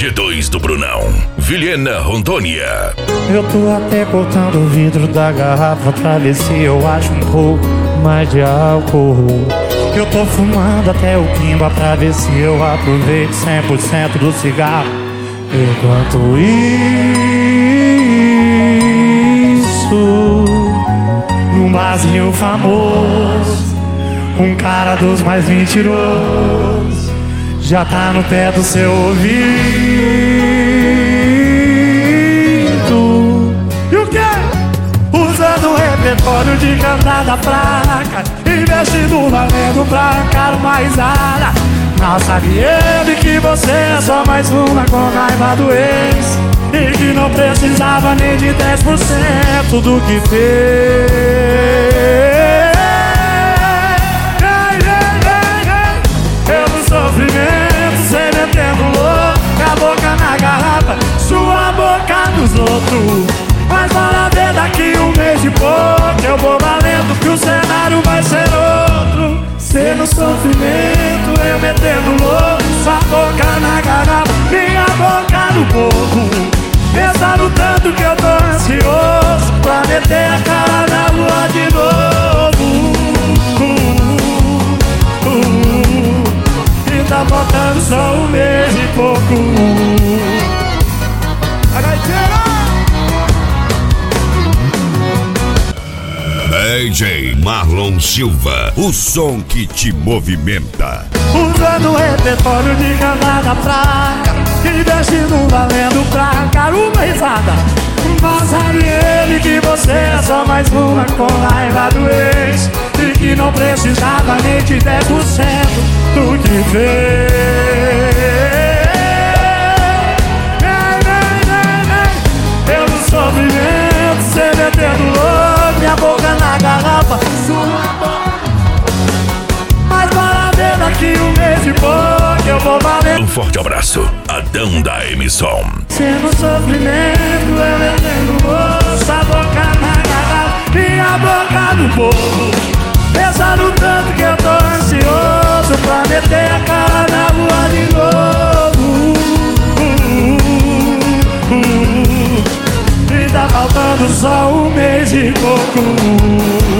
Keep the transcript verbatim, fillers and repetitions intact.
G dois do Brunão, Vilhena, Rondônia. Eu tô até cortando o vidro da garrafa pra ver se eu acho um pouco mais de álcool. Eu tô fumando até o quimba pra ver se eu aproveito cem por cento do cigarro. Enquanto isso, num barzinho famoso, um cara dos mais mentirosos já tá no pé do seu ouvido. E o quê? Usando o repertório de cantada fraca, investindo valendo pra arrancar uma risada. Mal sabe ele que você é só mais uma com raiva do ex, e que não precisava nem de dez por cento do que fez. Eu no sofrimento, cê metendo louco, a boca na garrafa, sua boca nos outros. Mas bora ver daqui um mês e pouco, eu vou valendo que o cenário vai ser outro. Cê no sofrimento, eu metendo louco, sua boca na garrafa, minha boca no boco. Pensando tanto que eu tô ansioso pra meter a cara na lua de novo. uh, uh, uh, E tá faltando só um mês e pouco. A gaiteira! D J Marlon Silva, o som que te movimenta. Usando o repertório de cantada fraca, investindo valendo pra arrancar uma risada. Mas sabe ele que você é só mais uma com raiva do ex, e que não precisava nem de dez por cento do que fez. Eu no sofrimento, cê metendo louco, minha boca na garrafa, sua boca. Mas bora ver daqui um mês e pouco, eu vou valer. Um forte abraço, Adão da Emisson. Cê no sofrimento, eu metendo moço, a boca na garrafa, minha boca no bolo. Pensando tanto que eu tô ansioso pra meter a cara na rua de novo. uh, uh, uh, uh. E tá faltando só um mês e pouco.